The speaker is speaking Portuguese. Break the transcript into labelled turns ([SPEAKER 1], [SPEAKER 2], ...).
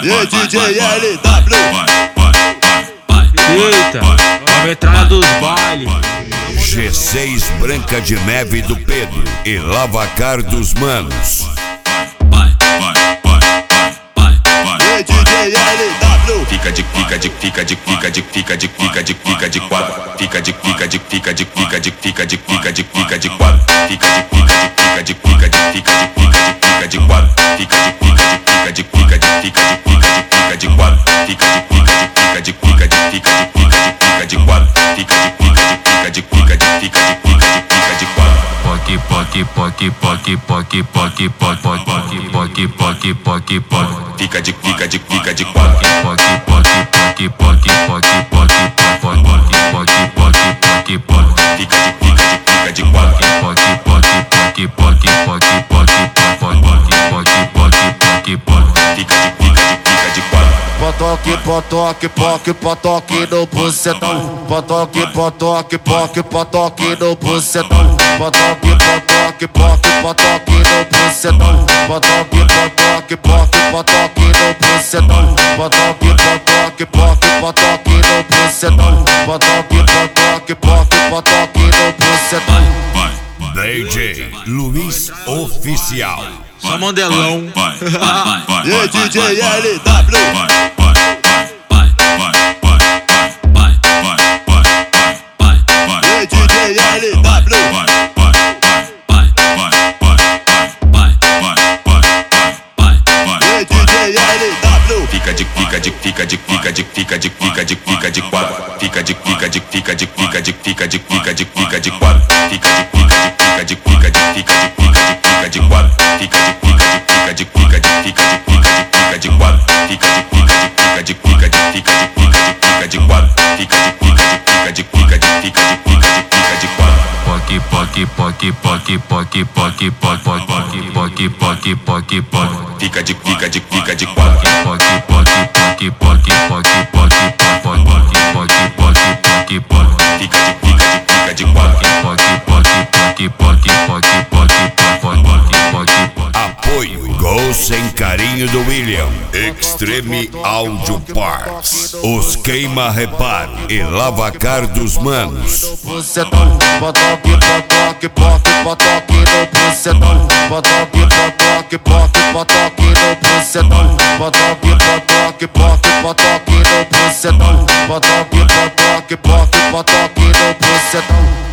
[SPEAKER 1] E DJ LW.
[SPEAKER 2] Eita, a metralha dos bailes.
[SPEAKER 3] G6 Branca de Neve do Pedro e Lavacar dos Manos.
[SPEAKER 1] E DJ LW.
[SPEAKER 4] Fica de quadra, fica de quadra, fica de quadra, fica de quadra, fica de quadra, fica de quadra, fica de quadra, fica de quadra,
[SPEAKER 5] Potoque, potoque no bucetão. Potoque, potoque no bucetão. Potoque no bucetão. Potoque no bucetão. Potoque no bucetão. Potoque no bucetão.
[SPEAKER 3] DJ Luiz Oficial.
[SPEAKER 2] Só Mandelão.
[SPEAKER 1] E DJ LW. E DJ LW. E DJ LW.
[SPEAKER 4] Fica de quadra, fica de quadra, fica de quadra, fica de quadra, fica de quadra, fica de quadra, fica de quadra, fica de quadra, fica de
[SPEAKER 3] Apoio Gol Sem Carinho do William. Extreme Audio Parts. Os Queima Reparo e Lavacar dos Manos.
[SPEAKER 5] Bucetão, potoque no bucetão. Potoque no bucetão. Potoque no bucetão. Potoque no bucetão.